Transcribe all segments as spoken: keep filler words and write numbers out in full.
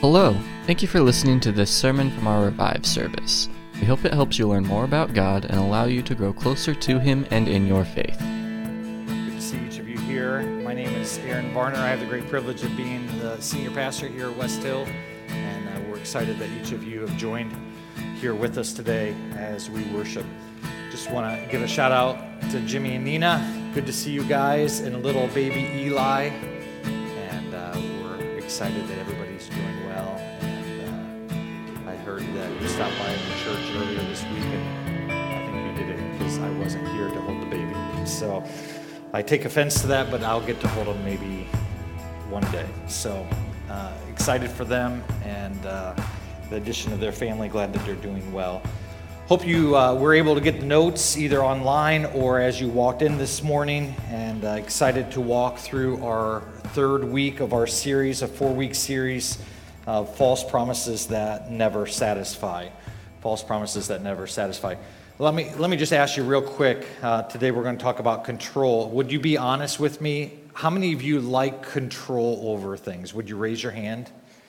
Hello, thank you for listening to this sermon from our Revive service. We hope it helps you learn more about God and allow you to grow closer to Him and in your faith. Good to see each of you here. My name is Aaron Varner. I have the great privilege of being the senior pastor here at West Hill, and uh, we're excited that each of you have joined here with us today as we worship. Just want to give a shout out to Jimmy and Nina. Good to see you guys, and little baby Eli, and uh, we're excited that everybody's doing well. And uh, I heard that you stopped by in the church earlier this week, and I think you did it because I wasn't here to hold the baby. So I take offense to that, but I'll get to hold him maybe one day. So uh, excited for them and uh, the addition of their family. Glad that they're doing well. Hope you uh, were able to get the notes either online or as you walked in this morning, and uh, excited to walk through our third week of our series, a four-week series of false promises that never satisfy. False promises that never satisfy. Let me let me just ask you real quick. Uh, today we're going to talk about control. Would you be honest with me? How many of you like control over things? Would you raise your hand?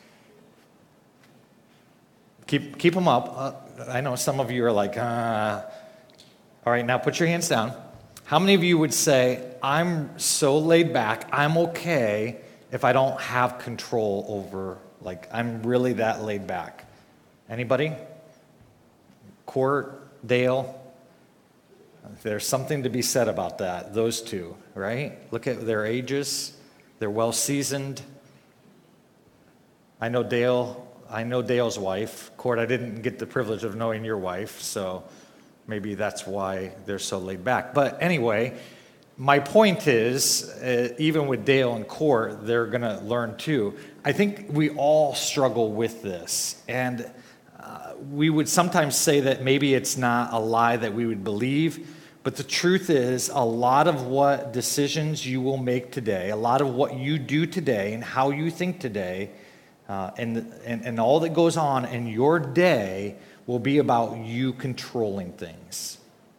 Keep keep them up. Uh, I know some of you are like, uh. All right, now put your hands down. How many of you would say, I'm so laid back, I'm okay if I don't have control over, like, I'm really that laid back? Anybody? Court, Dale? There's something to be said about that, those two, right? Look at their ages. They're well seasoned. I know Dale... I know Dale's wife. Court, I didn't get the privilege of knowing your wife, so maybe that's why they're so laid back. But anyway, my point is, uh, even with Dale and Court, they're going to learn too. I think we all struggle with this, and uh, we would sometimes say that maybe it's not a lie that we would believe, but the truth is a lot of what decisions you will make today, a lot of what you do today and how you think today, Uh, and, and and all that goes on in your day will be about you controlling things.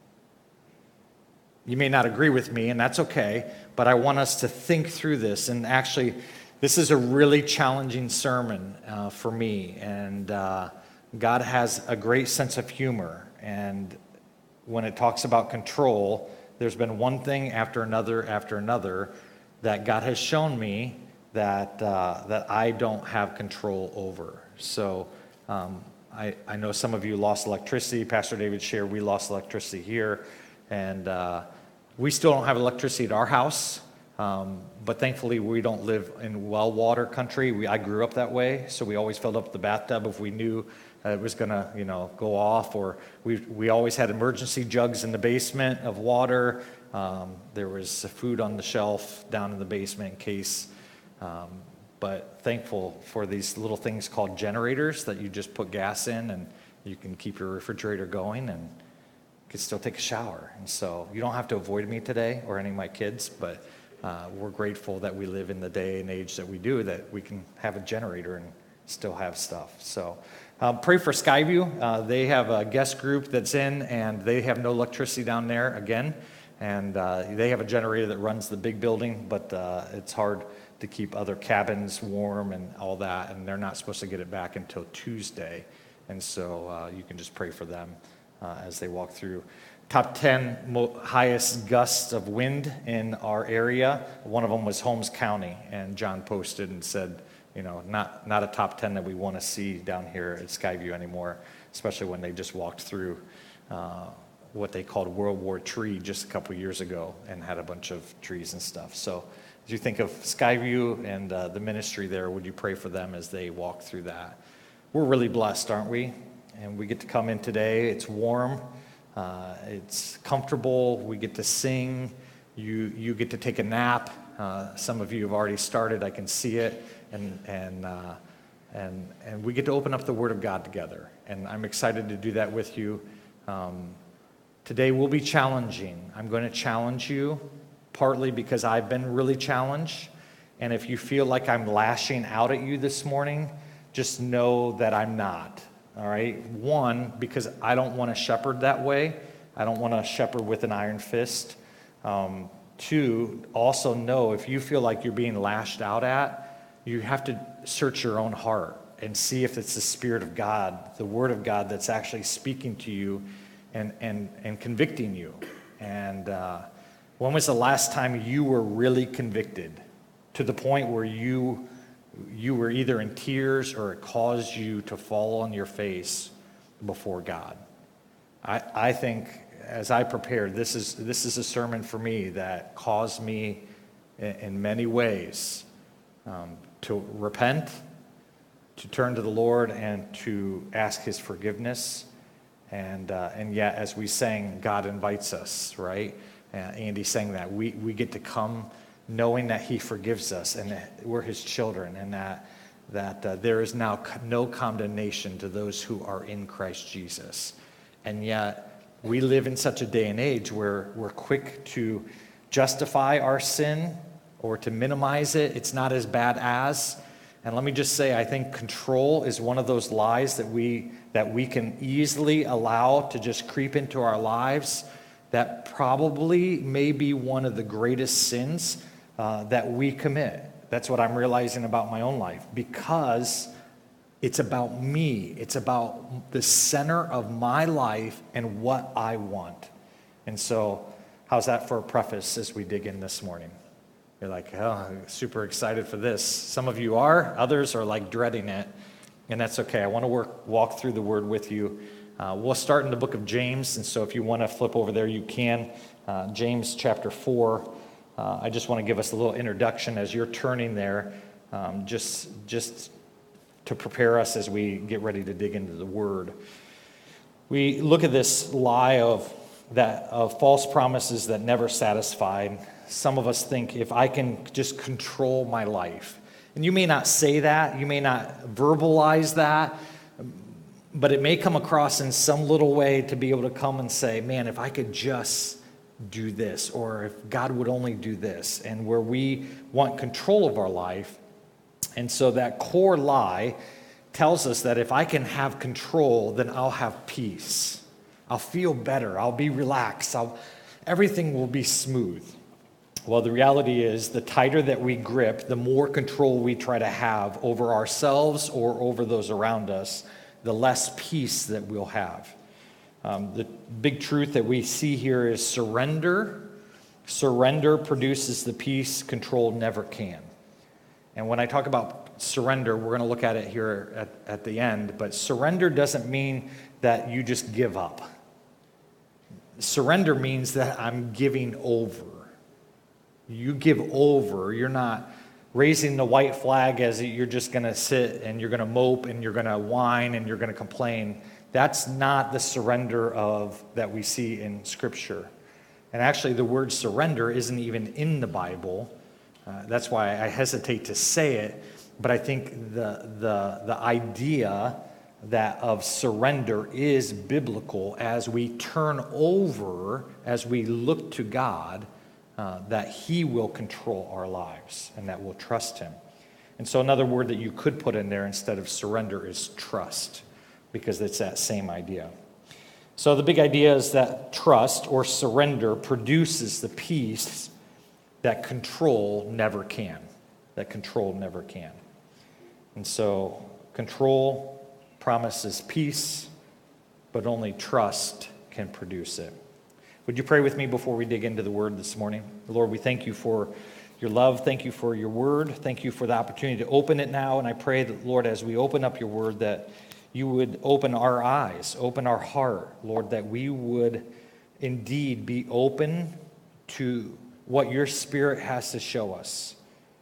You may not agree with me, and that's okay, but I want us to think through this. And actually, this is a really challenging sermon uh, for me. And uh, God has a great sense of humor. And when it talks about control, there's been one thing after another after another that God has shown me that uh, that I don't have control over. So um, I, I know some of you lost electricity. Pastor David shared we lost electricity here, and uh, we still don't have electricity at our house, um, but thankfully we don't live in well water country. We, I grew up that way, so we always filled up the bathtub if we knew uh, it was gonna you know, go off, or we, we always had emergency jugs in the basement of water. Um, there was food on the shelf down in the basement in case. Um, but thankful for these little things called generators that you just put gas in and you can keep your refrigerator going and you can still take a shower. And so you don't have to avoid me today or any of my kids, but uh, we're grateful that we live in the day and age that we do, that we can have a generator and still have stuff. So uh, pray for Skyview. Uh, they have a guest group that's in, and they have no electricity down there again. And uh, they have a generator that runs the big building, but uh, it's hard to keep other cabins warm and all that, and they're not supposed to get it back until Tuesday. And so uh, you can just pray for them uh, as they walk through. Top ten mo- highest gusts of wind in our area. One of them was Holmes County, and John posted and said, you know, not, not a top ten that we want to see down here at Skyview anymore, especially when they just walked through uh, what they called World War Tree just a couple years ago and had a bunch of trees and stuff. So as you think of Skyview and uh, the ministry there, would you pray for them as they walk through that? We're really blessed, aren't we? And we get to come in today. It's warm. Uh, it's comfortable. We get to sing. You you get to take a nap. Uh, some of you have already started. I can see it. And and uh, and and we get to open up the Word of God together. And I'm excited to do that with you. Um, today will be challenging. I'm going to challenge you. Partly because I've been really challenged. And if you feel like I'm lashing out at you this morning, just know that I'm not, all right? One, because I don't want to shepherd that way. I don't want to shepherd with an iron fist. Um, two, also know if you feel like you're being lashed out at, you have to search your own heart and see if it's the Spirit of God, the Word of God that's actually speaking to you and, and, and convicting you. And uh, when was the last time you were really convicted to the point where you you were either in tears or it caused you to fall on your face before God? I, I think as I prepared, this is this is a sermon for me that caused me in, in many ways um, to repent, to turn to the Lord, and to ask His forgiveness. And uh, and yet, as we sang, God invites us, right? Uh, Andy sang that. We, we get to come knowing that He forgives us and that we're His children, and that, that uh, there is now no condemnation to those who are in Christ Jesus. And yet, we live in such a day and age where we're quick to justify our sin or to minimize it. It's not as bad as. And let me just say, I think control is one of those lies that we that we can easily allow to just creep into our lives. That probably may be one of the greatest sins uh, that we commit. That's what I'm realizing about my own life, because it's about me. It's about the center of my life and what I want. And so, how's that for a preface as we dig in this morning? You're like, oh, super excited for this. Some of you are, others are like dreading it, and that's okay. I want to work, walk through the Word with you. Uh, we'll start in the book of James, and so if you want to flip over there, you can. Uh, James chapter four. Uh, I just want to give us a little introduction as you're turning there, um, just, just to prepare us as we get ready to dig into the Word. We look at this lie of that of false promises that never satisfy. Some of us think, if I can just control my life. And you may not say that, you may not verbalize that, but it may come across in some little way to be able to come and say, man, if I could just do this, or if God would only do this, and where we want control of our life. And so that core lie tells us that if I can have control, then I'll have peace. I'll feel better. I'll be relaxed. I'll, everything will be smooth. Well, the reality is, the tighter that we grip, the more control we try to have over ourselves or over those around us, the less peace that we'll have. Um, the big truth that we see here is surrender. Surrender produces the peace control never can. And when I talk about surrender, we're going to look at it here at, at the end, but surrender doesn't mean that you just give up. Surrender means that I'm giving over. You give over. You're not raising the white flag as you're just going to sit and you're going to mope and you're going to whine and you're going to complain. That's not the surrender of that we see in Scripture. And actually, the word surrender isn't even in the Bible. Uh, that's why I hesitate to say it. But I think the the the idea that of surrender is biblical as we turn over, as we look to God, uh, that He will control our lives and that we'll trust Him. And so another word that you could put in there instead of surrender is trust, because it's that same idea. So the big idea is that trust or surrender produces the peace that control never can. That control never can. And so control promises peace, but only trust can produce it. Would you pray with me before we dig into the Word this morning? Lord, we thank you for your love. Thank you for your Word. Thank you for the opportunity to open it now. And I pray that, Lord, as we open up your Word, that you would open our eyes, open our heart, Lord, that we would indeed be open to what your Spirit has to show us.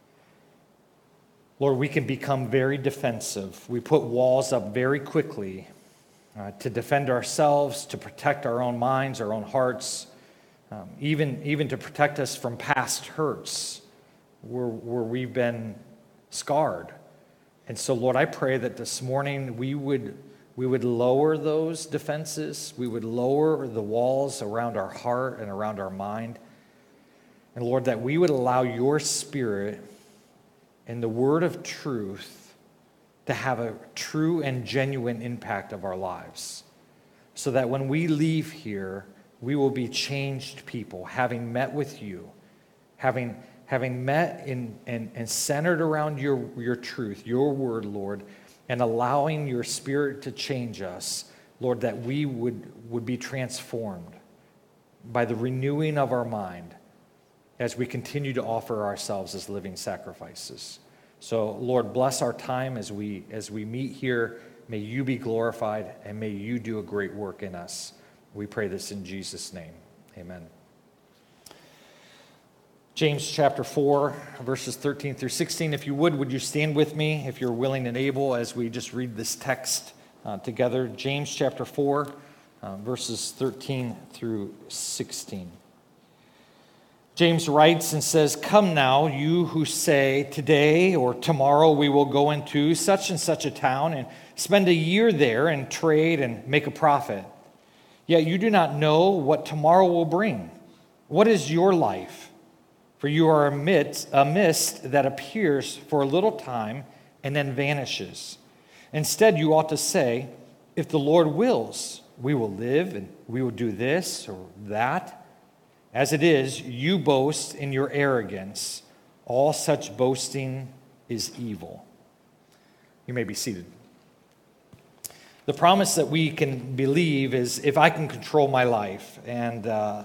Lord, we can become very defensive. We put walls up very quickly uh, to defend ourselves, to protect our own minds, our own hearts, um, even, even to protect us from past hurts where, where we've been scarred. And so, Lord, I pray that this morning we would, we would lower those defenses. We would lower the walls around our heart and around our mind. And, Lord, that we would allow your Spirit and the word of truth to have a true and genuine impact of our lives, so that when we leave here, we will be changed people, having met with you, having having met in and, and centered around your, your truth, your word, Lord, and allowing your Spirit to change us, Lord, that we would, would be transformed by the renewing of our mind as we continue to offer ourselves as living sacrifices. So, Lord, bless our time as we as we meet here. May you be glorified, and may you do a great work in us. We pray this in Jesus' name. Amen. James chapter four, verses thirteen through sixteen. If you would, would you stand with me, if you're willing and able, as we just read this text uh, together. James chapter four, uh, verses thirteen through sixteen. James writes and says, "Come now, you who say, today or tomorrow we will go into such and such a town and spend a year there and trade and make a profit. Yet you do not know what tomorrow will bring. What is your life? For you are a mist, a mist that appears for a little time and then vanishes. Instead, you ought to say, if the Lord wills, we will live and we will do this or that. As it is, you boast in your arrogance. All such boasting is evil." You may be seated. The promise that we can believe is if I can control my life, and uh,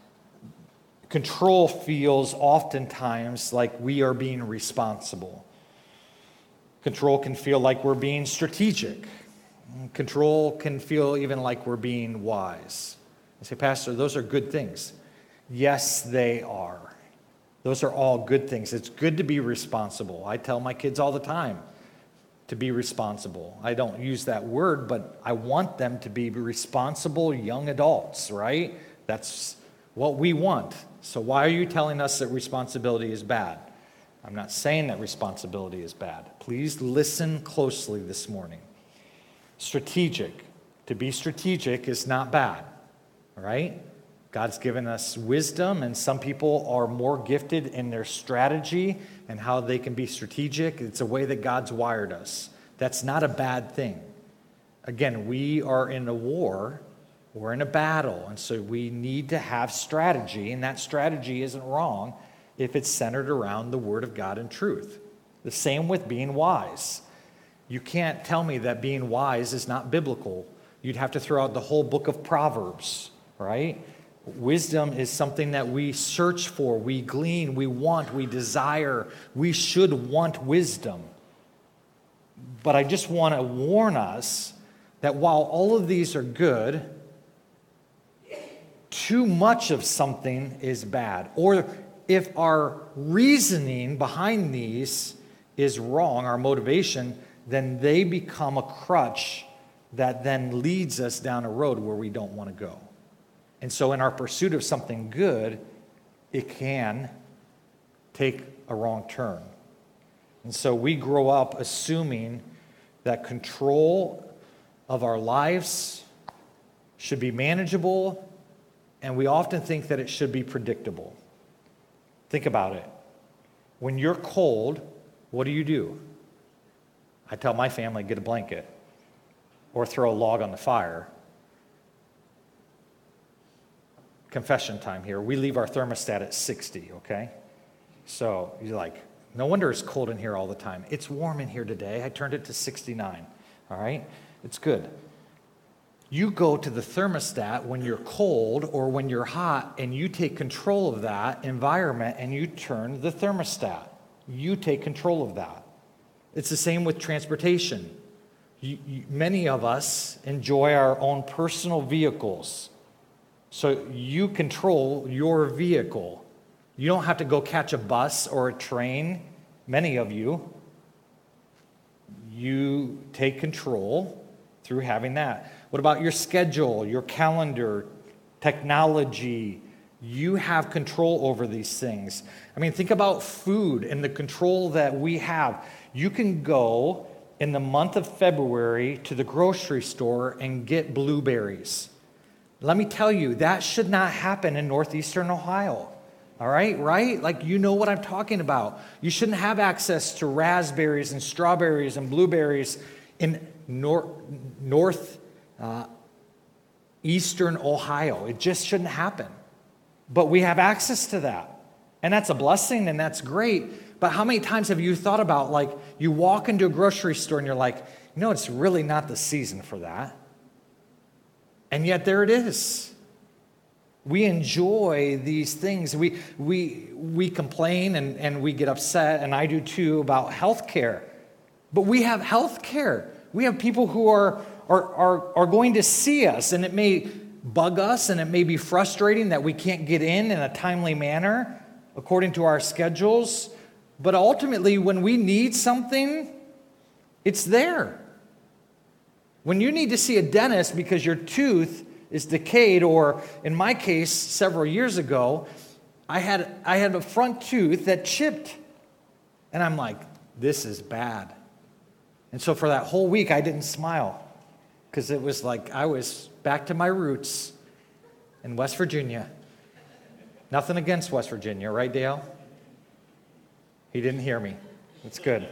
control feels oftentimes like we are being responsible. Control can feel like we're being strategic. Control can feel even like we're being wise. I say, Pastor, those are good things. Yes, they are. Those are all good things. It's good to be responsible. I tell my kids all the time to be responsible. I don't use that word, but I want them to be responsible young adults, right? That's what we want. So why are you telling us that responsibility is bad? I'm not saying that responsibility is bad. Please listen closely this morning. Strategic. To be strategic is not bad, right? God's given us wisdom, and some people are more gifted in their strategy and how they can be strategic. It's a way that God's wired us. That's not a bad thing. Again, we are in a war, we're in a battle, and so we need to have strategy, and that strategy isn't wrong if it's centered around the Word of God and truth. The same with being wise. You can't tell me that being wise is not biblical. You'd have to throw out the whole book of Proverbs, right? Wisdom is something that we search for, we glean, we want, we desire. We should want wisdom. But I just want to warn us that while all of these are good, too much of something is bad. Or if our reasoning behind these is wrong, our motivation, then they become a crutch that then leads us down a road where we don't want to go. And so in our pursuit of something good, it can take a wrong turn. And so we grow up assuming that control of our lives should be manageable, and we often think that it should be predictable. Think about it. When you're cold, what do you do? I tell my family, get a blanket or throw a log on the fire. Confession time here. We leave our thermostat at sixty, okay? So you're like, no wonder it's cold in here all the time. It's warm in here today. I turned it to sixty-nine, all right? It's good. You go to the thermostat when you're cold or when you're hot, and you take control of that environment and you turn the thermostat. You take control of that. It's the same with transportation. You, you, many of us enjoy our own personal vehicles. So you control your vehicle. You don't have to go catch a bus or a train. Many of you, you take control through having that. What about your schedule, your calendar, technology? You have control over these things. I mean, think about food and the control that we have. You can go in the month of February to the grocery store and get blueberries. Let me tell you, that should not happen in northeastern Ohio. All right, right? Like, you know what I'm talking about. You shouldn't have access to raspberries and strawberries and blueberries in nor- north uh, eastern Ohio. It just shouldn't happen. But we have access to that. And that's a blessing, and that's great. But how many times have you thought about, like, you walk into a grocery store and you're like, You know, it's really not the season for that. And yet there it is. We enjoy these things. We, we, we complain and, and we get upset, and I do too, about health care. But we have health care. We have people who are, are, are, are going to see us, and it may bug us, and it may be frustrating that we can't get in in a timely manner according to our schedules. But ultimately, when we need something, it's there. When you need to see a dentist because your tooth is decayed, or in my case, several years ago, I had I had a front tooth that chipped. And I'm like, this is bad. And so for that whole week, I didn't smile because it was like I was back to my roots in West Virginia. Nothing against West Virginia, right, Dale? He didn't hear me. It's good.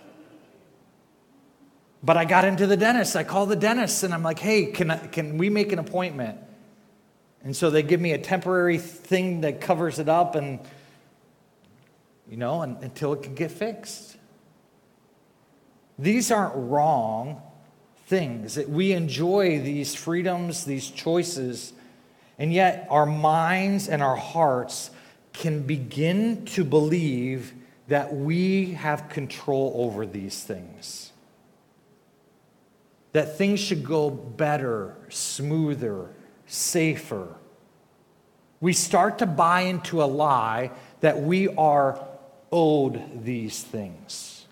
But I got into the dentist. I called the dentist, and I'm like, hey, can I, can we make an appointment? And so they give me a temporary thing that covers it up, and, you know, and, until it can get fixed. These aren't wrong things. We enjoy these freedoms, these choices, and yet our minds and our hearts can begin to believe that we have control over these things. That things should go better, smoother, safer. We start to buy into a lie that we are owed these things.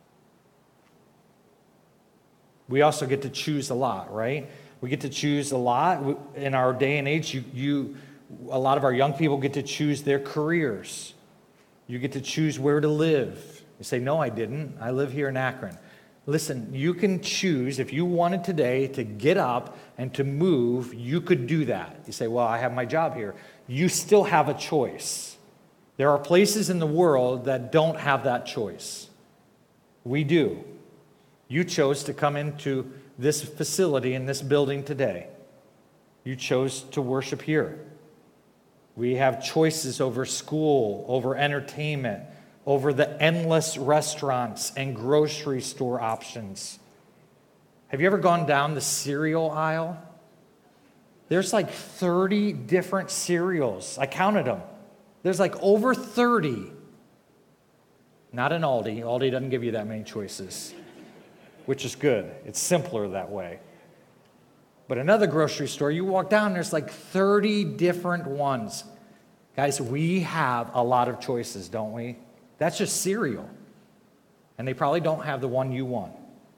We also get to choose a lot, right? We get to choose a lot. In our day and age, you, you, a lot of our young people get to choose their careers. You get to choose where to live. You say, no, I didn't. I live here in Akron. Listen, you can choose, if you wanted today to get up and to move, you could do that. You say, well, I have my job here. You still have a choice. There are places in the world that don't have that choice. We do. You chose to come into this facility in this building today. You chose to worship here. We have choices over school, over entertainment, over the endless restaurants and grocery store options. Have you ever gone down the cereal aisle? There's like thirty different cereals. I counted them. There's like over thirty. Not an Aldi. Aldi doesn't give you that many choices, which is good. It's simpler that way. But another grocery store, you walk down, there's like thirty different ones. Guys, we have a lot of choices, don't we? That's just cereal. And they probably don't have the one you want.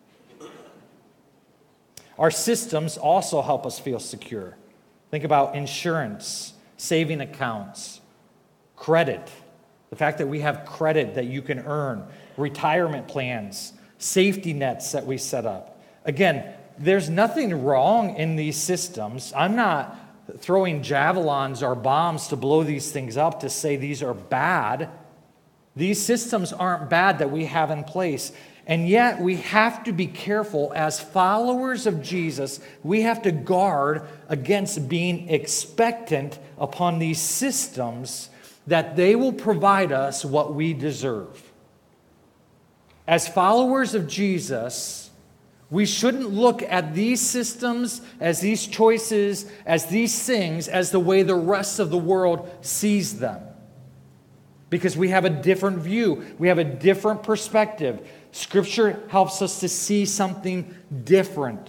Our systems also help us feel secure. Think about insurance, saving accounts, credit. The fact that we have credit that you can earn, retirement plans, safety nets that we set up. Again, there's nothing wrong in these systems. I'm not throwing javelins or bombs to blow these things up to say these are bad. These systems aren't bad that we have in place. And yet we have to be careful as followers of Jesus. We have to guard against being expectant upon these systems that they will provide us what we deserve. As followers of Jesus, we shouldn't look at these systems, as these choices, as these things, as the way the rest of the world sees them. Because we have a different view. We have a different perspective. Scripture helps us to see something different.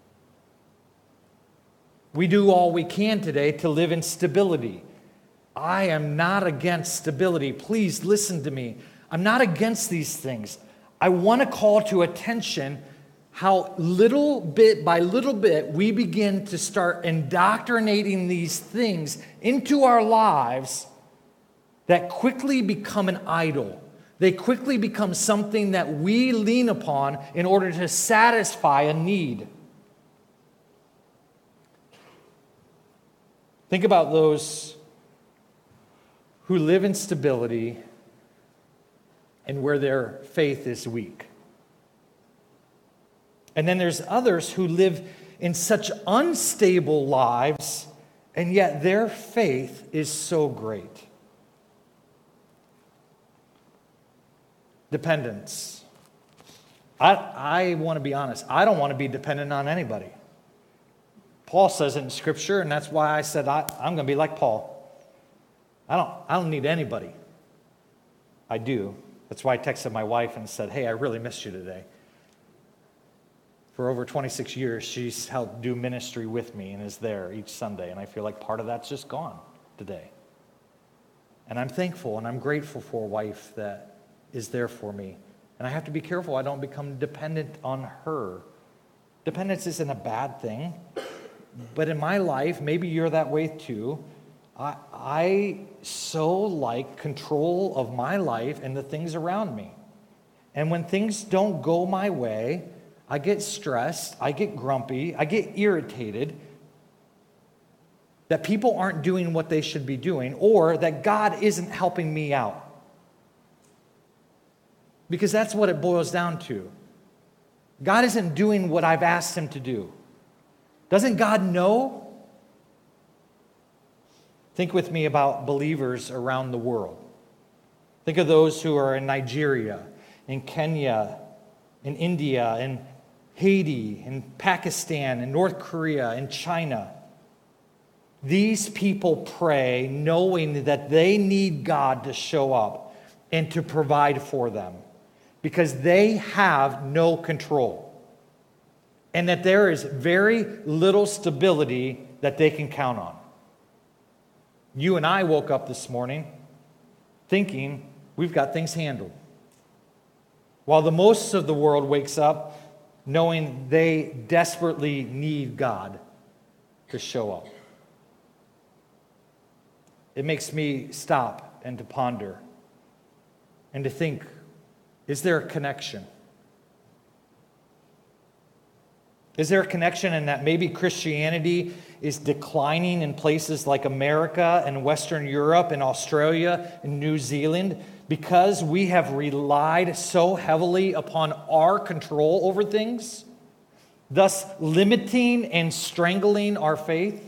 We do all we can today to live in stability. I am not against stability. Please listen to me. I'm not against these things. I want to call to attention how little bit by little bit we begin to start indoctrinating these things into our lives that quickly become an idol. They quickly become something that we lean upon in order to satisfy a need. Think about those who live in stability and where their faith is weak. And then there's others who live in such unstable lives, and yet their faith is so great. Dependence. I, I want to be honest. I don't want to be dependent on anybody. Paul says it in Scripture, and that's why I said I, I'm going to be like Paul. I don't, I don't need anybody. I do. That's why I texted my wife and said, hey, I really missed you today. For over twenty-six years, she's helped do ministry with me and is there each Sunday, and I feel like part of that's just gone today. And I'm thankful and I'm grateful for a wife that is there for me. And I have to be careful I don't become dependent on her. Dependence isn't a bad thing, but in my life, maybe you're that way too, I, I so like control of my life and the things around me. And when things don't go my way, I get stressed, I get grumpy, I get irritated that people aren't doing what they should be doing, or that God isn't helping me out. Because that's what it boils down to. God isn't doing what I've asked him to do. Doesn't God know? Think with me about believers around the world. Think of those who are in Nigeria, in Kenya, in India, in Haiti, in Pakistan, in North Korea, in China. These people pray knowing that they need God to show up and to provide for them because they have no control and that there is very little stability that they can count on. You and I woke up this morning thinking we've got things handled, while the most of the world wakes up knowing they desperately need God to show up. It makes me stop and to ponder and to think, is there a connection? Is there a connection in that maybe Christianity is declining in places like America and Western Europe and Australia and New Zealand because we have relied so heavily upon our control over things, thus limiting and strangling our faith?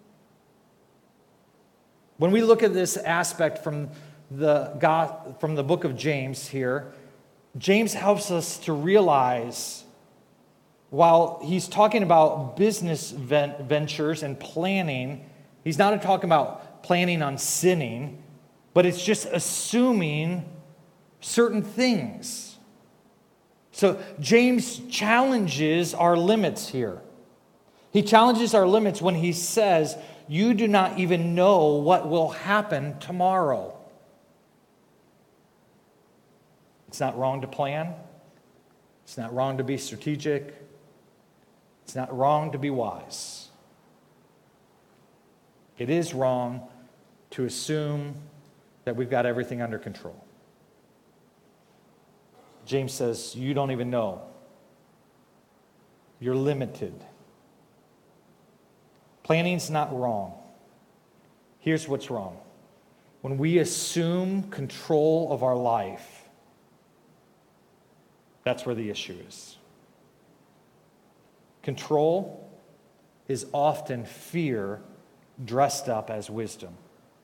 When we look at this aspect from the God, from the book of James here, James helps us to realize, while he's talking about business ventures and planning, he's not talking about planning on sinning, but it's just assuming certain things. So James challenges our limits here. He challenges our limits when he says, you do not even know what will happen tomorrow. It's not wrong to plan. It's not wrong to be strategic. It's not wrong to be wise. It is wrong to assume that we've got everything under control. James says, you don't even know. You're limited. Planning's not wrong. Here's what's wrong. When we assume control of our life, that's where the issue is. Control is often fear dressed up as wisdom.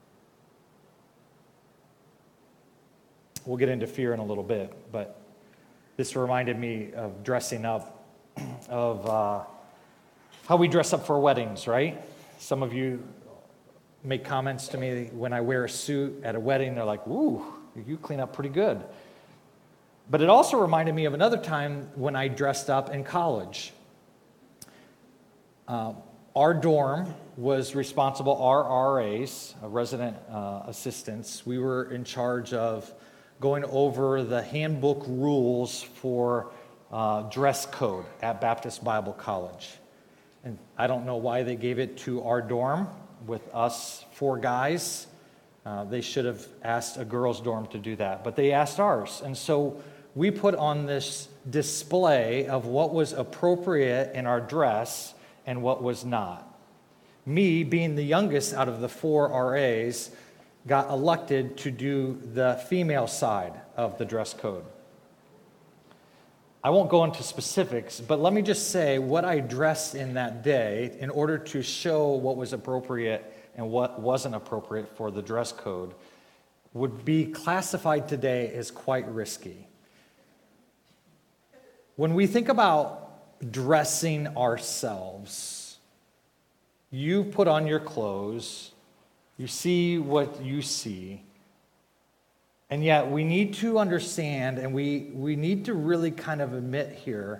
We'll get into fear in a little bit, but this reminded me of dressing up, of uh, how we dress up for weddings, right? Some of you make comments to me when I wear a suit at a wedding. They're like, ooh, you clean up pretty good. But it also reminded me of another time when I dressed up in college. Uh, our dorm was responsible, our R As, uh, resident uh, assistants, we were in charge of going over the handbook rules for uh, dress code at Baptist Bible College. And I don't know why they gave it to our dorm with us four guys. Uh, they should have asked a girls' dorm to do that, but they asked ours. And so we put on this display of what was appropriate in our dress and what was not. Me, being the youngest out of the four R As, got elected to do the female side of the dress code. I won't go into specifics, but let me just say what I dressed in that day in order to show what was appropriate and what wasn't appropriate for the dress code would be classified today as quite risky. When we think about dressing ourselves, you put on your clothes, you see what you see, and yet we need to understand, and we, we need to really kind of admit here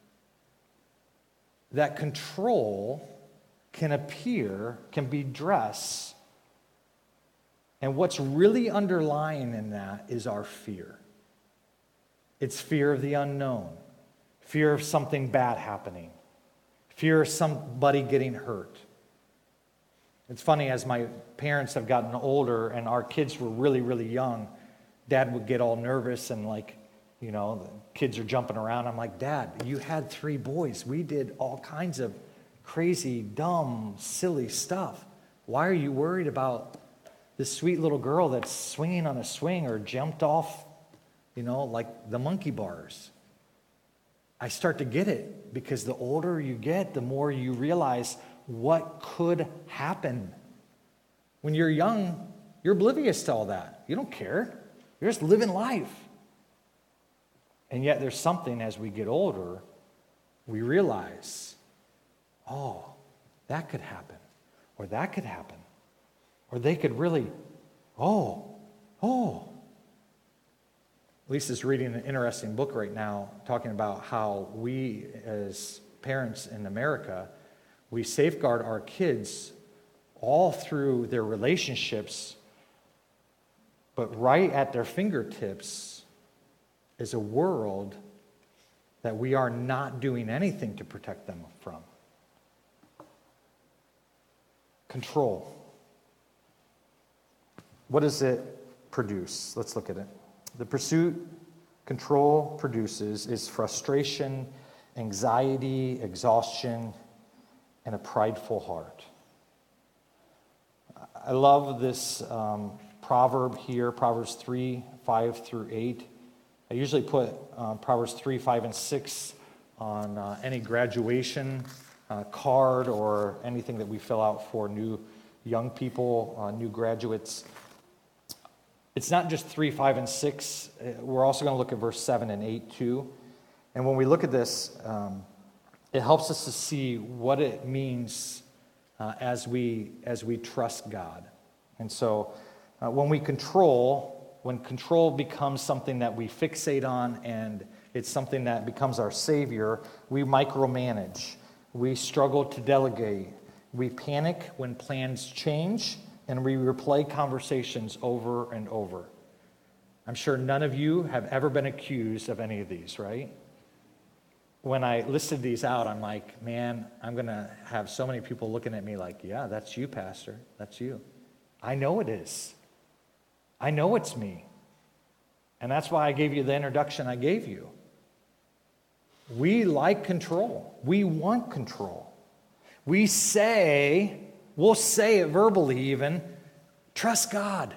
that control can appear, can be dress, and what's really underlying in that is our fear. It's fear of the unknown, fear of something bad happening, fear of somebody getting hurt. It's funny, as my parents have gotten older and our kids were really, really young, Dad would get all nervous and like, you know, the kids are jumping around. I'm like, Dad, you had three boys. We did all kinds of crazy, dumb, silly stuff. Why are you worried about this sweet little girl that's swinging on a swing or jumped off, you know, like the monkey bars? I start to get it, because the older you get, the more you realize what could happen. When you're young, you're oblivious to all that. You don't care. You're just living life. And yet there's something, as we get older, we realize, oh, that could happen, or that could happen, or they could really, oh, oh. Lisa's reading an interesting book right now talking about how we, as parents in America, we safeguard our kids all through their relationships, but right at their fingertips is a world that we are not doing anything to protect them from. Control. What does it produce? Let's look at it. The pursuit control produces is frustration, anxiety, exhaustion, and a prideful heart. I love this um, proverb here, Proverbs three, five through eight. I usually put uh, Proverbs three, five, and six on uh, any graduation uh, card or anything that we fill out for new young people, uh, new graduates. It's not just three, five, and six. We're also going to look at verse seven and eight too. And when we look at this, um, it helps us to see what it means uh, as we as we trust God. And so uh, when we control, when control becomes something that we fixate on and it's something that becomes our savior, we micromanage. We struggle to delegate. We panic when plans change, and we replay conversations over and over. I'm sure none of you have ever been accused of any of these, right? When I listed these out, I'm like, man, I'm going to have so many people looking at me like, yeah, that's you, Pastor. That's you. I know it is. I know it's me. And that's why I gave you the introduction I gave you. We like control. We want control. We say, we'll say it verbally even, trust God.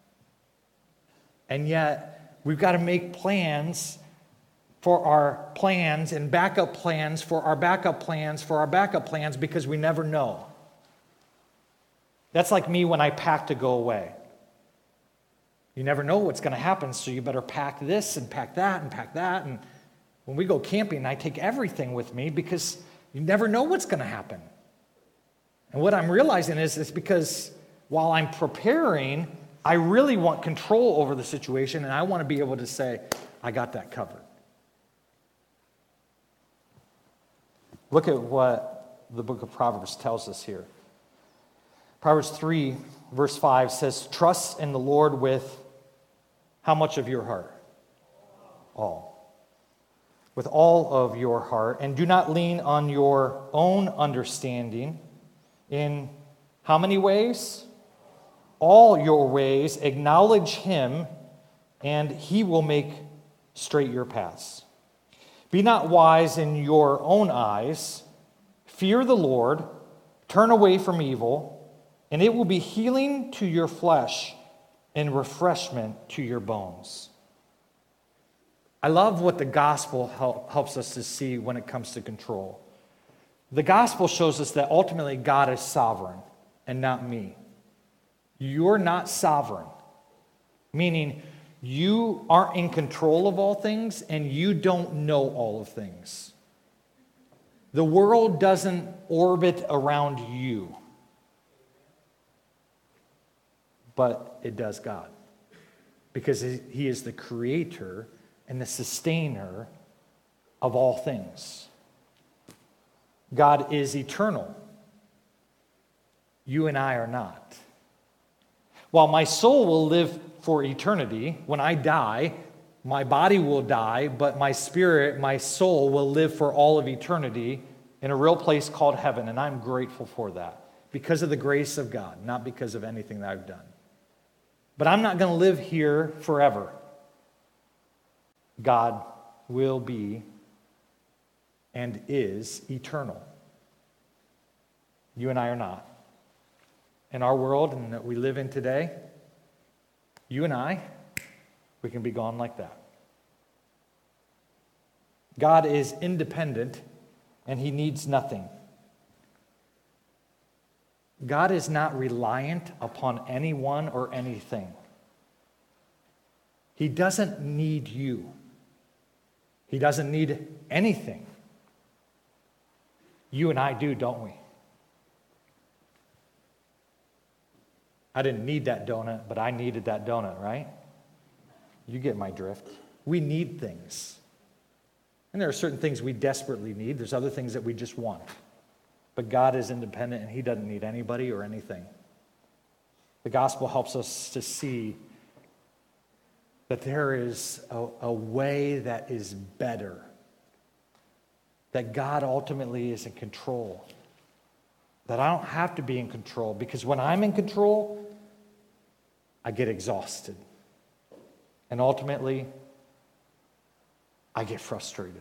And yet, we've got to make plans for our plans and backup plans for our backup plans for our backup plans because we never know. That's like me when I pack to go away. You never know what's going to happen, so you better pack this and pack that and pack that. And when we go camping, I take everything with me because you never know what's going to happen. And what I'm realizing is it's because while I'm preparing, I really want control over the situation, and I want to be able to say, I got that covered. Look at what the book of Proverbs tells us here. Proverbs three, verse five says, trust in the Lord with how much of your heart? All. With all of your heart, and do not lean on your own understanding. In how many ways? All your ways, acknowledge him, and he will make straight your paths. Be not wise in your own eyes. Fear the Lord. Turn away from evil, and it will be healing to your flesh and refreshment to your bones. I love what the gospel help, helps us to see when it comes to control. The gospel shows us that ultimately God is sovereign and not me. You're not sovereign, meaning You aren't in control of all things, and you don't know all of things. The world doesn't orbit around you, but it does God, because He is the creator and the sustainer of all things. God is eternal. You and I are not. While my soul will live for eternity, when I die, my body will die, but my spirit, my soul will live for all of eternity in a real place called heaven, and I'm grateful for that because of the grace of God, not because of anything that I've done. But I'm not going to live here forever. God will be and is eternal. You and I are not. In our world and that we live in today, you and I, we can be gone like that. God is independent and He needs nothing. God is not reliant upon anyone or anything. He doesn't need you. He doesn't need anything. You and I do, don't we? I didn't need that donut, but I needed that donut, right? You get my drift. We need things. And there are certain things we desperately need. There's other things that we just want. But God is independent and He doesn't need anybody or anything. The gospel helps us to see that there is a, a way that is better. That God ultimately is in control. That I don't have to be in control, because when I'm in control, I get exhausted. And ultimately, I get frustrated.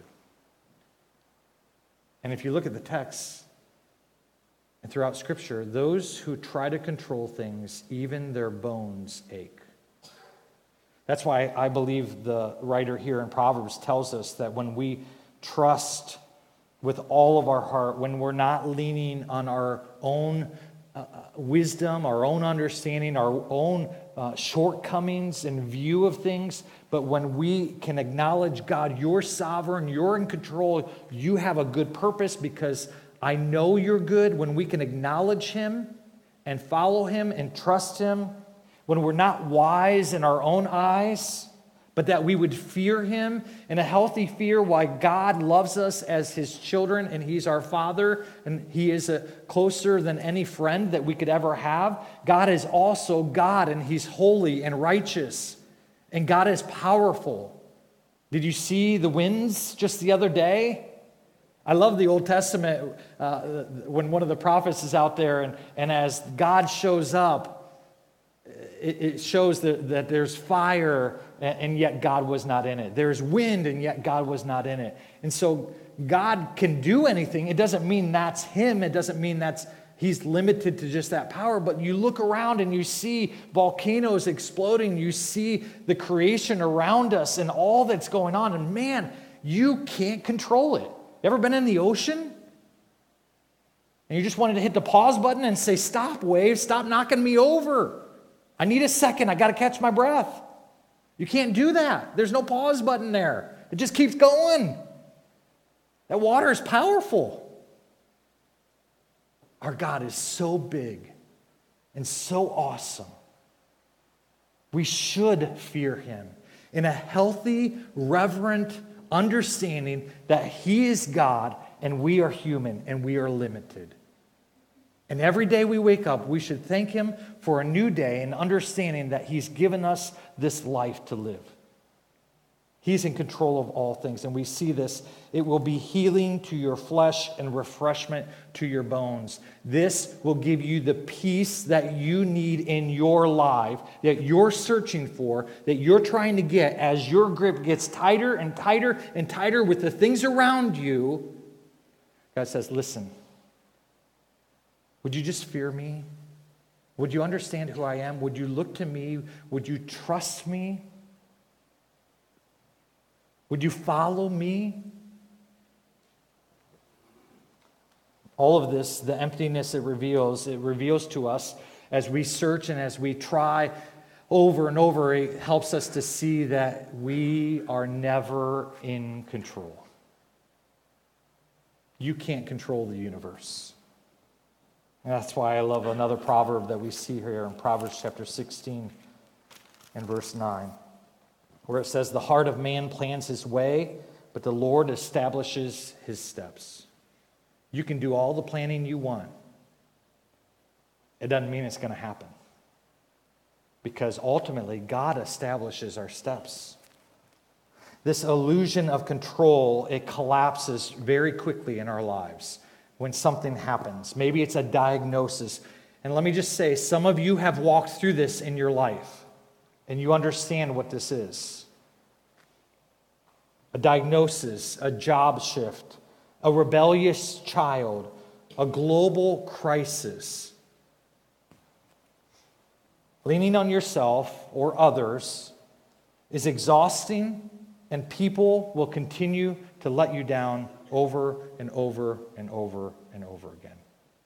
And if you look at the text, and throughout Scripture, those who try to control things, even their bones ache. That's why I believe the writer here in Proverbs tells us that when we trust with all of our heart, when we're not leaning on our own uh, wisdom, our own understanding, our own uh, shortcomings and view of things, but when we can acknowledge, God, you're sovereign, you're in control, you have a good purpose because I know you're good. When we can acknowledge Him and follow Him and trust Him, when we're not wise in our own eyes, but that we would fear Him in a healthy fear, why God loves us as His children and He's our Father and He is a closer than any friend that we could ever have. God is also God and He's holy and righteous and God is powerful. Did you see the winds just the other day? I love the Old Testament uh, when one of the prophets is out there and, and as God shows up, it, it shows that, that there's fire and, and yet God was not in it. There's wind and yet God was not in it. And so God can do anything. It doesn't mean that's Him. It doesn't mean that's He's limited to just that power. But you look around and you see volcanoes exploding. You see the creation around us and all that's going on. And man, you can't control it. Ever been in the ocean? And you just wanted to hit the pause button and say, stop, wave, stop knocking me over. I need a second. I got to catch my breath. You can't do that. There's no pause button there. It just keeps going. That water is powerful. Our God is so big and so awesome. We should fear Him in a healthy, reverent understanding that He is God and we are human and we are limited. And every day we wake up, we should thank Him for a new day and understanding that He's given us this life to live. He's in control of all things, and we see this. It will be healing to your flesh and refreshment to your bones. This will give you the peace that you need in your life, that you're searching for, that you're trying to get as your grip gets tighter and tighter and tighter with the things around you. God says, listen, would you just fear me? Would you understand who I am? Would you look to me? Would you trust me? Would you follow me? All of this, the emptiness it reveals, it reveals to us as we search and as we try over and over, it helps us to see that we are never in control. You can't control the universe. And that's why I love another proverb that we see here in Proverbs chapter sixteen and verse nine, where it says, "The heart of man plans his way, but the Lord establishes his steps." You can do all the planning you want. It doesn't mean it's going to happen. Because ultimately, God establishes our steps. This illusion of control, it collapses very quickly in our lives when something happens. Maybe it's a diagnosis. And let me just say, some of you have walked through this in your life, and you understand what this is. A diagnosis, a job shift, a rebellious child, a global crisis. Leaning on yourself or others is exhausting, and people will continue to let you down over and over and over and over again.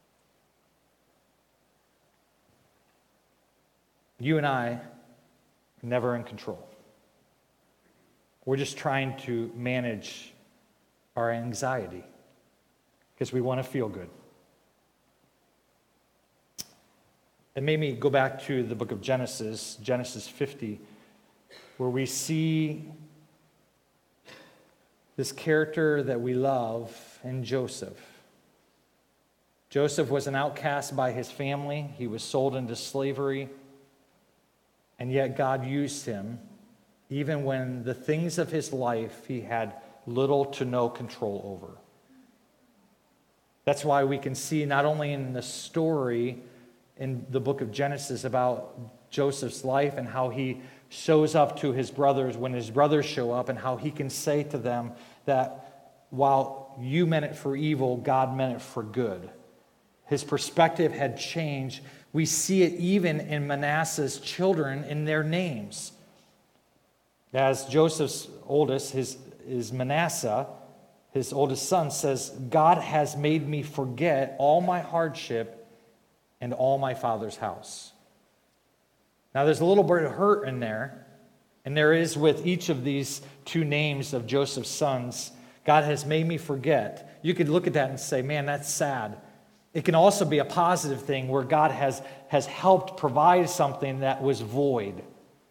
You and I are never in control. We're just trying to manage our anxiety because we want to feel good. It made me go back to the book of Genesis, Genesis fifty, where we see this character that we love in Joseph. Joseph was an outcast by his family. He was sold into slavery. And yet God used him, even when the things of his life he had little to no control over. That's why we can see not only in the story in the book of Genesis about Joseph's life and how he shows up to his brothers when his brothers show up, and how he can say to them that while you meant it for evil, God meant it for good. His perspective had changed. We see it even in Manasseh's children in their names. As Joseph's oldest, his, his Manasseh, his oldest son, says, "God has made me forget all my hardship and all my father's house." Now there's a little bit of hurt in there, and there is with each of these two names of Joseph's sons. God has made me forget. You could look at that and say, man, that's sad. It can also be a positive thing where God has, has helped provide something that was void.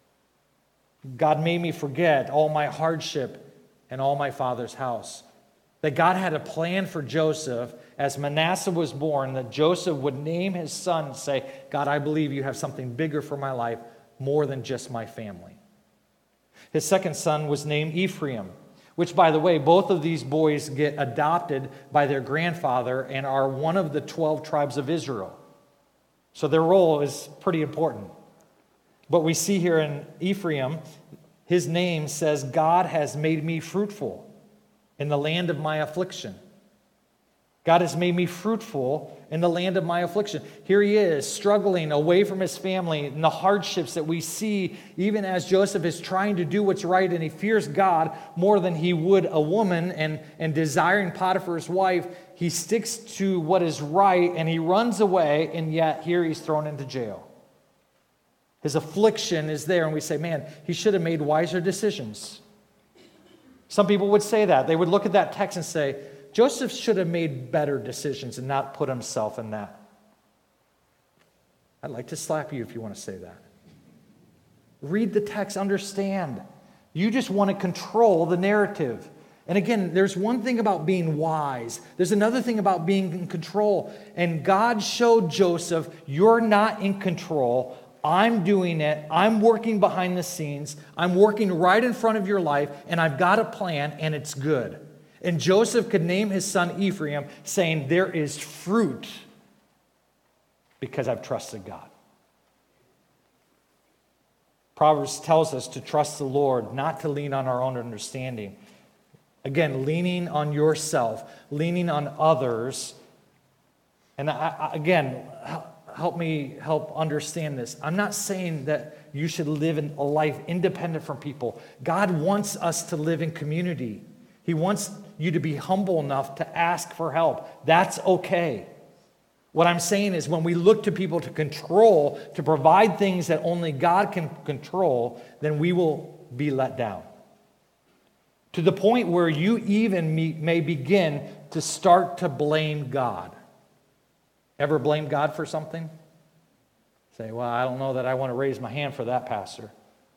God made me forget all my hardship and all my father's house. That God had a plan for Joseph as Manasseh was born, that Joseph would name his son and say, God, I believe you have something bigger for my life, more than just my family. His second son was named Ephraim, which, by the way, both of these boys get adopted by their grandfather and are one of the twelve tribes of Israel. So their role is pretty important. But we see here in Ephraim, his name says, God has made me fruitful in the land of my affliction. God has made me fruitful in the land of my affliction. Here he is, struggling away from his family and the hardships that we see, even as Joseph is trying to do what's right, and he fears God more than he would a woman, and, and desiring Potiphar's wife, he sticks to what is right, and he runs away, and yet here he's thrown into jail. His affliction is there, and we say, man, he should have made wiser decisions. Some people would say that. They would look at that text and say, Joseph should have made better decisions and not put himself in that. I'd like to slap you if you want to say that. Read the text, understand. You just want to control the narrative. And again, there's one thing about being wise. There's another thing about being in control. And God showed Joseph, you're not in control. I'm doing it. I'm working behind the scenes. I'm working right in front of your life, and I've got a plan, and it's good. And Joseph could name his son Ephraim, saying, there is fruit because I've trusted God. Proverbs tells us to trust the Lord, not to lean on our own understanding. Again, leaning on yourself, leaning on others. And I, I, again, help me help understand this. I'm not saying that you should live in a life independent from people. God wants us to live in community. He wants you to be humble enough to ask for help. That's okay. What I'm saying is when we look to people to control, to provide things that only God can control, then we will be let down. To the point where you even may begin to start to blame God. Ever blame God for something? Say, well, I don't know that I want to raise my hand for that, Pastor.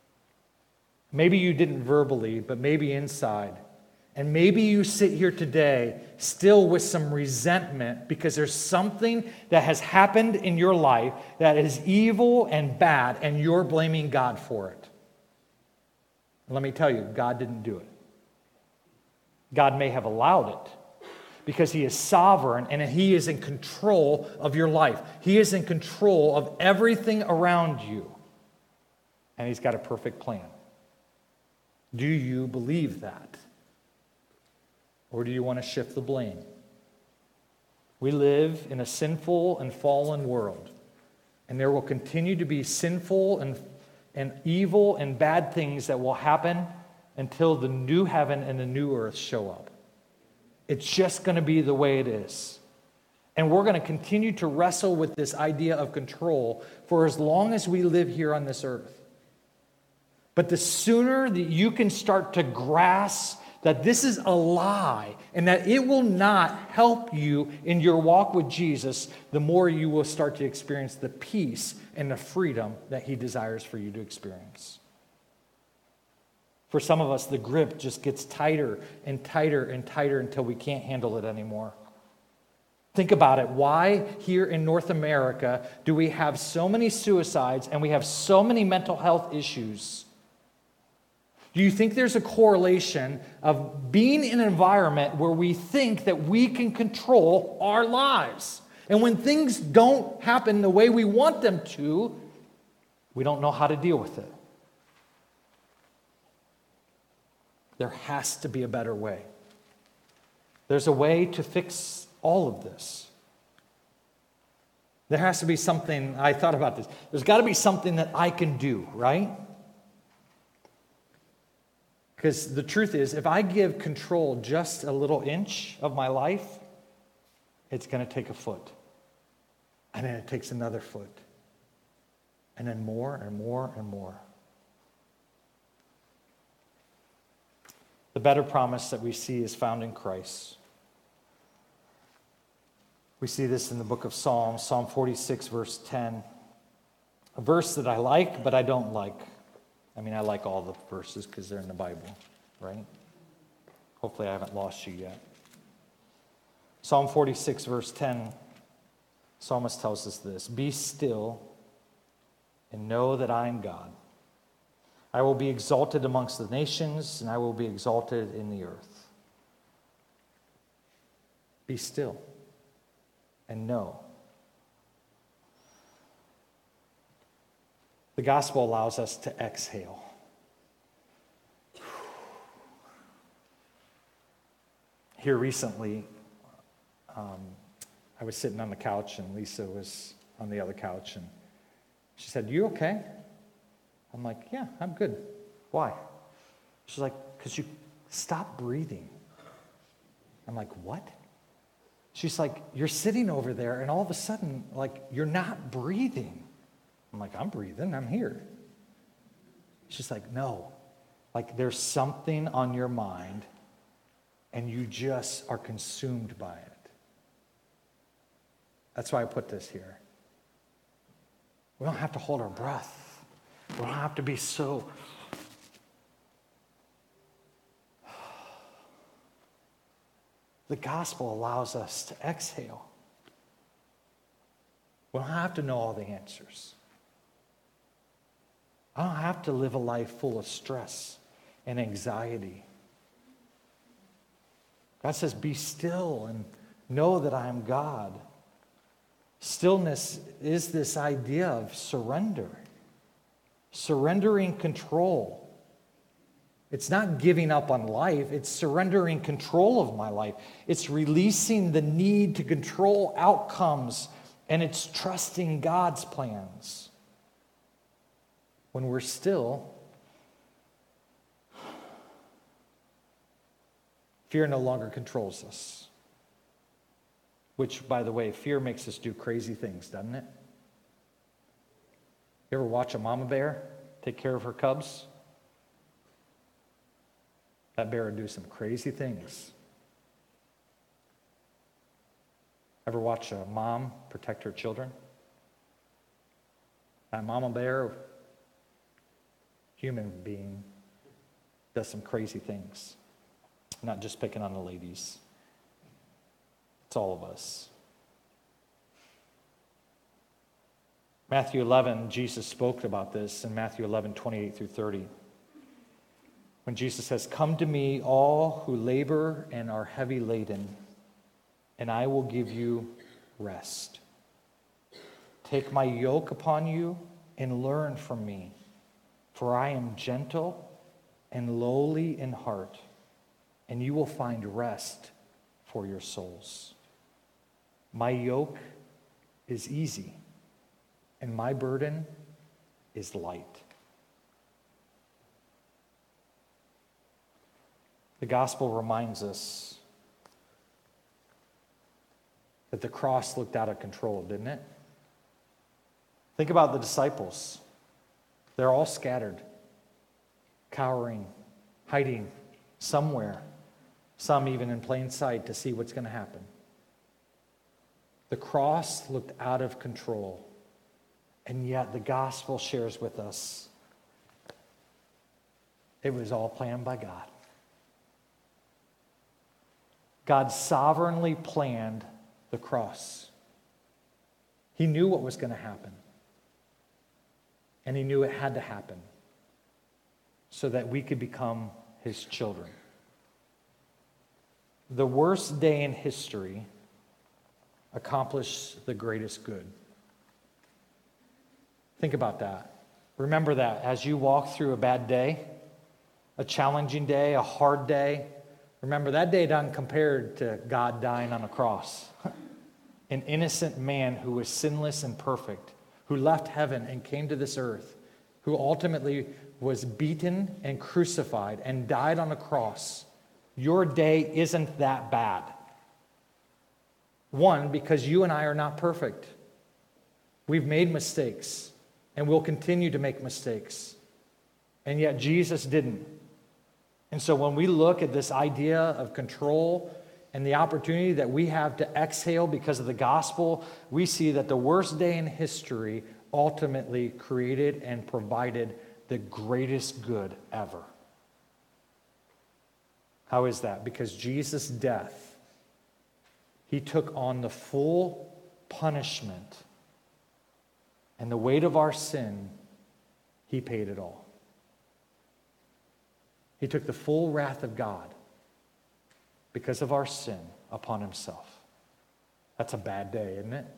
Maybe you didn't verbally, but maybe inside. And maybe you sit here today still with some resentment because there's something that has happened in your life that is evil and bad, and you're blaming God for it. And let me tell you, God didn't do it. God may have allowed it because He is sovereign and He is in control of your life. He is in control of everything around you. And He's got a perfect plan. Do you believe that? Or do you want to shift the blame? We live in a sinful and fallen world. And there will continue to be sinful and, and evil and bad things that will happen until the new heaven and the new earth show up. It's just going to be the way it is. And we're going to continue to wrestle with this idea of control for as long as we live here on this earth. But the sooner that you can start to grasp that this is a lie and that it will not help you in your walk with Jesus, the more you will start to experience the peace and the freedom that He desires for you to experience. For some of us, the grip just gets tighter and tighter and tighter until we can't handle it anymore. Think about it. Why here in North America do we have so many suicides and we have so many mental health issues? Do you think there's a correlation of being in an environment where we think that we can control our lives? And when things don't happen the way we want them to, we don't know how to deal with it. There has to be a better way. There's a way to fix all of this. There has to be something, I thought about this, there's got to be something that I can do, right? Because the truth is, if I give control just a little inch of my life, it's going to take a foot. And then it takes another foot. And then more and more and more. The better promise that we see is found in Christ. We see this in the book of Psalms, Psalm forty-six, verse ten. A verse that I like, but I don't like. I mean, I like all the verses because they're in the Bible, right? Hopefully I haven't lost you yet. Psalm forty-six, verse ten, psalmist tells us this: "Be still and know that I am God. I will be exalted amongst the nations, and I will be exalted in the earth." Be still and know. The gospel allows us to exhale. Here recently, um, I was sitting on the couch, and Lisa was on the other couch, and she said, "You okay?" I'm like, "Yeah, I'm good." "Why?" She's like, "Because you stopped breathing." I'm like, "What?" She's like, "You're sitting over there, and all of a sudden, like, you're not breathing." I'm like, "I'm breathing, I'm here." She's like, "No, like there's something on your mind, and you just are consumed by it." That's why I put this here. We don't have to hold our breath. We don't have to be so... The gospel allows us to exhale. We don't have to know all the answers. I don't have to live a life full of stress and anxiety. God says, "Be still and know that I am God." Stillness is this idea of surrender. Surrendering control. It's not giving up on life. It's surrendering control of my life. It's releasing the need to control outcomes, and it's trusting God's plans. When we're still, fear no longer controls us. which, by the way, fear makes us do crazy things, doesn't it? You ever watch a mama bear take care of her cubs? That bear would do some crazy things. Ever watch a mom protect her children? That mama bear, human being, does some crazy things. I'm not just picking on the ladies. It's all of us. Matthew eleven, Jesus spoke about this in Matthew eleven, twenty-eight through thirty. When Jesus says, "Come to me, all who labor and are heavy laden, and I will give you rest. Take my yoke upon you and learn from me, for I am gentle and lowly in heart, and you will find rest for your souls. My yoke is easy, and my burden is light." The gospel reminds us that the cross looked out of control, didn't it? Think about the disciples. They're all scattered, cowering, hiding somewhere, some even in plain sight to see what's going to happen. The cross looked out of control, and yet the gospel shares with us it was all planned by God. God sovereignly planned the cross. He knew what was going to happen. And he knew it had to happen so that we could become his children. The worst day in history accomplished the greatest good. Think about that. Remember that as you walk through a bad day, a challenging day, a hard day, remember that day doesn't compare to God dying on a cross. An innocent man who was sinless and perfect, who left heaven and came to this earth, who ultimately was beaten and crucified and died on a cross. Your day isn't that bad. One, because you and I are not perfect. We've made mistakes, and we'll continue to make mistakes. And yet Jesus didn't. And so when we look at this idea of control and the opportunity that we have to exhale because of the gospel, we see that the worst day in history ultimately created and provided the greatest good ever. How is that? Because Jesus' death, he took on the full punishment and the weight of our sin, he paid it all. He took the full wrath of God because of our sin upon himself. That's a bad day, isn't it?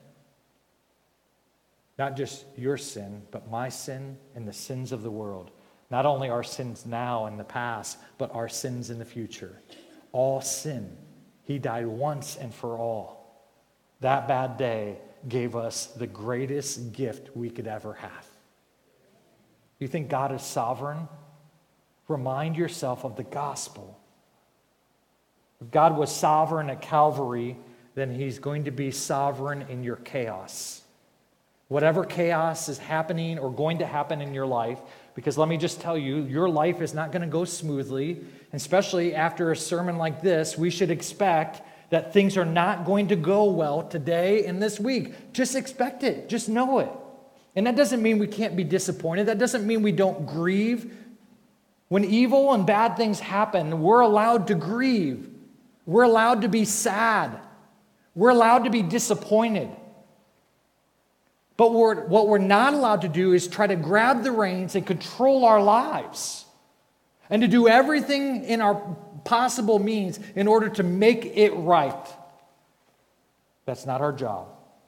Not just your sin, but my sin and the sins of the world. Not only our sins now in the past, but our sins in the future. All sin. He died once and for all. That bad day gave us the greatest gift we could ever have. You think God is sovereign? Remind yourself of the gospel. If God was sovereign at Calvary, then he's going to be sovereign in your chaos. Whatever chaos is happening or going to happen in your life, because let me just tell you, your life is not going to go smoothly, especially after a sermon like this. We should expect that things are not going to go well today and this week. Just expect it. Just know it. And that doesn't mean we can't be disappointed. That doesn't mean we don't grieve. When evil and bad things happen, we're allowed to grieve. We're allowed to be sad. We're allowed to be disappointed. But we're, what we're not allowed to do is try to grab the reins and control our lives and to do everything in our possible means in order to make it right. That's not our job.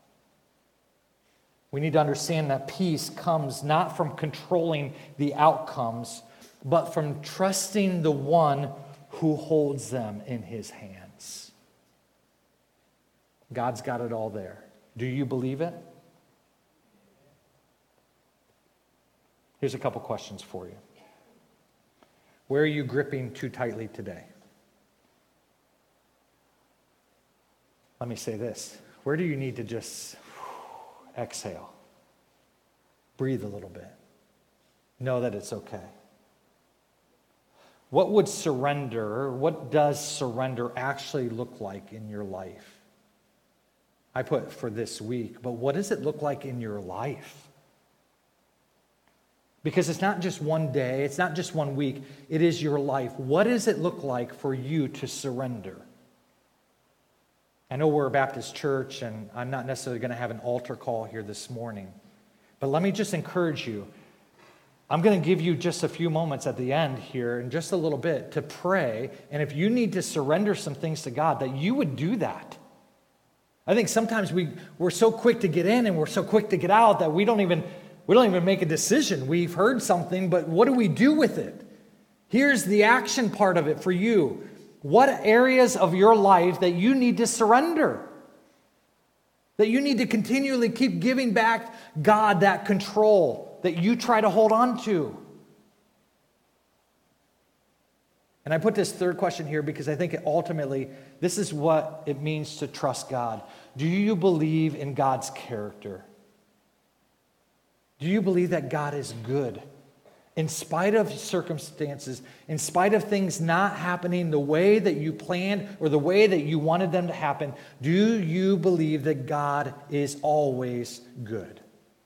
We need to understand that peace comes not from controlling the outcomes, but from trusting the one who holds them in his hands. God's got it all there. Do you believe it? Here's a couple questions for you. Where are you gripping too tightly today? Let me say this. Where do you need to just exhale? Breathe a little bit. Know that it's okay. What would surrender, what does surrender actually look like in your life? I put for this week, but what does it look like in your life? Because it's not just one day, it's not just one week, it is your life. What does it look like for you to surrender? I know we're a Baptist church, and I'm not necessarily going to have an altar call here this morning, but let me just encourage you. I'm going to give you just a few moments at the end here, in just a little bit, to pray, and if you need to surrender some things to God, that you would do that. I think sometimes we, we're so quick to get in and we're so quick to get out that we don't even we don't even make a decision. We've heard something, but what do we do with it? Here's the action part of it for you. What areas of your life that you need to surrender? That you need to continually keep giving back God that control that you try to hold on to? And I put this third question here because I think it ultimately, this is what it means to trust God. Do you believe in God's character? Do you believe that God is good? In spite of circumstances, in spite of things not happening the way that you planned or the way that you wanted them to happen, do you believe that God is always good?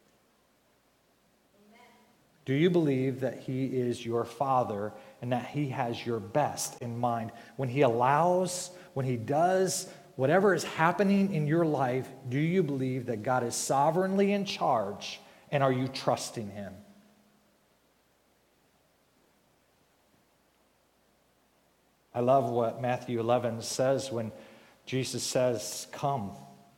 Do you believe that He is your Father and that He has your best in mind? When He allows, when He does whatever is happening in your life, do you believe that God is sovereignly in charge, and are you trusting Him? I love what Matthew eleven says when Jesus says, "Come."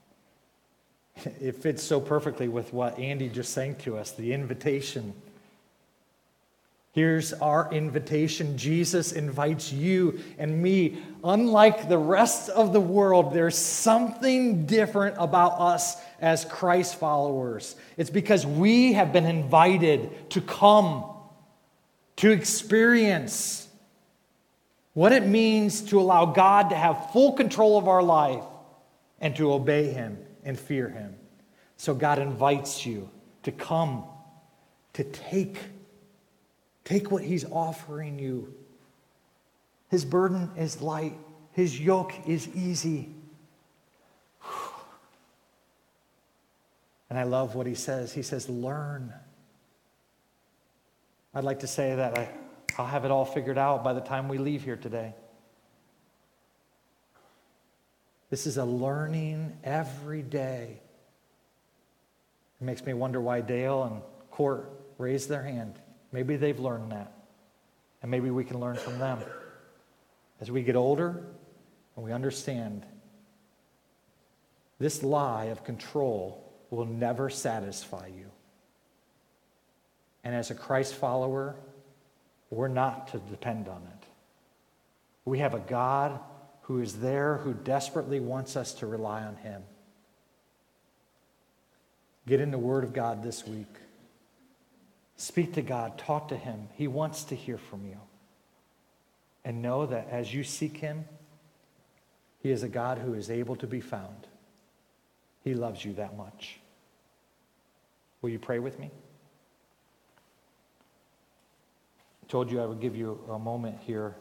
It fits so perfectly with what Andy just sang to us, the invitation. Here's our invitation. Jesus invites you and me. Unlike the rest of the world, there's something different about us as Christ followers. It's because we have been invited to come, to experience what it means to allow God to have full control of our life and to obey Him and fear Him. So God invites you to come, to take Take what He's offering you. His burden is light. His yoke is easy. And I love what He says. He says, learn. I'd like to say that I, I'll have it all figured out by the time we leave here today. This is a learning every day. It makes me wonder why Dale and Court raised their hand. Maybe they've learned that. And maybe we can learn from them. As we get older and we understand this lie of control will never satisfy you. And as a Christ follower, we're not to depend on it. We have a God who is there, who desperately wants us to rely on Him. Get in the Word of God this week. Speak to God. Talk to Him. He wants to hear from you. And know that as you seek Him, He is a God who is able to be found. He loves you that much. Will you pray with me? I told you I would give you a moment here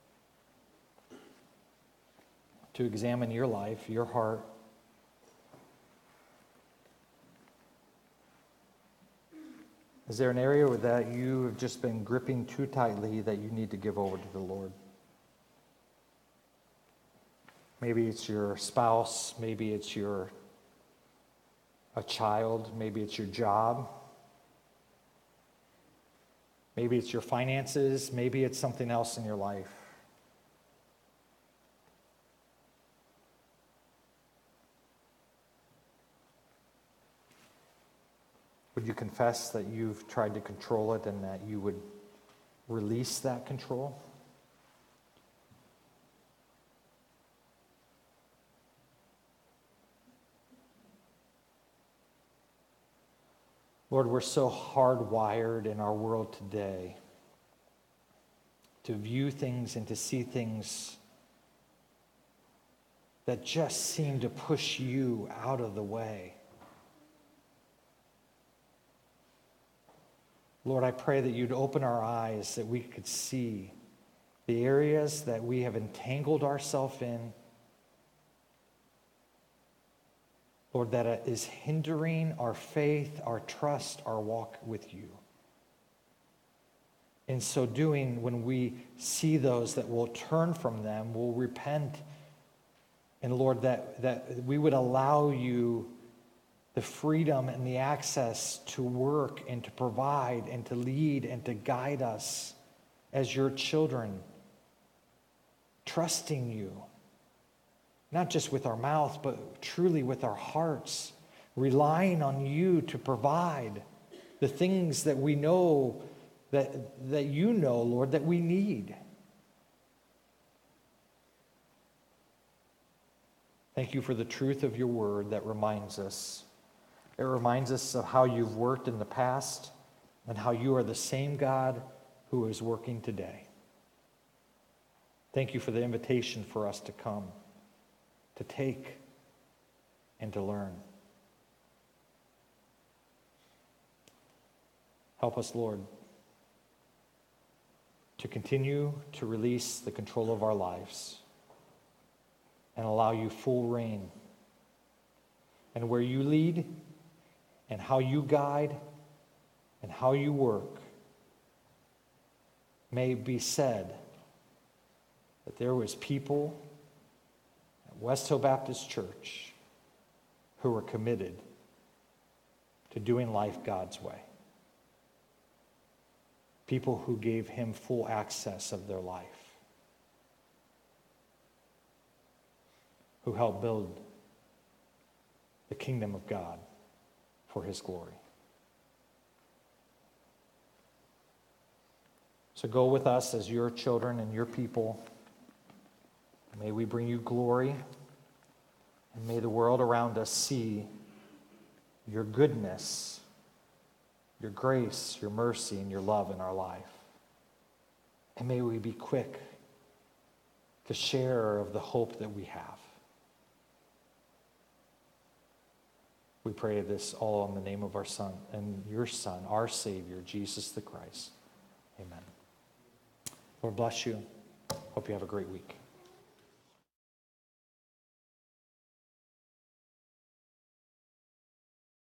to examine your life, your heart. Is there an area that you have just been gripping too tightly that you need to give over to the Lord? Maybe it's your spouse, maybe it's your a child, maybe it's your job, maybe it's your finances, maybe it's something else in your life. Would you confess that you've tried to control it and that you would release that control? Lord, we're so hardwired in our world today to view things and to see things that just seem to push you out of the way. Lord, I pray that you'd open our eyes, that we could see the areas that we have entangled ourselves in, Lord, that is hindering our faith, our trust, our walk with you. In so doing, when we see those, that will turn from them, will repent, and Lord, that, that we would allow you the freedom and the access to work and to provide and to lead and to guide us as your children, trusting you, not just with our mouth, but truly with our hearts, relying on you to provide the things that we know, that, that you know, Lord, that we need. Thank you for the truth of your word that reminds us. It reminds us of how you've worked in the past and how you are the same God who is working today. Thank you for the invitation for us to come, to take, and to learn. Help us, Lord, to continue to release the control of our lives and allow you full reign. And where you lead, and how you guide, and how you work, may it be said that there was people at West Hill Baptist Church who were committed to doing life God's way. People who gave him full access of their life, who helped build the kingdom of God for his glory. So go with us as your children and your people. May we bring you glory, and may the world around us see your goodness, your grace, your mercy, and your love in our life. And may we be quick to share of the hope that we have. We pray this all in the name of our Son and your Son, our Savior, Jesus the Christ. Amen. Lord bless you. Hope you have a great week.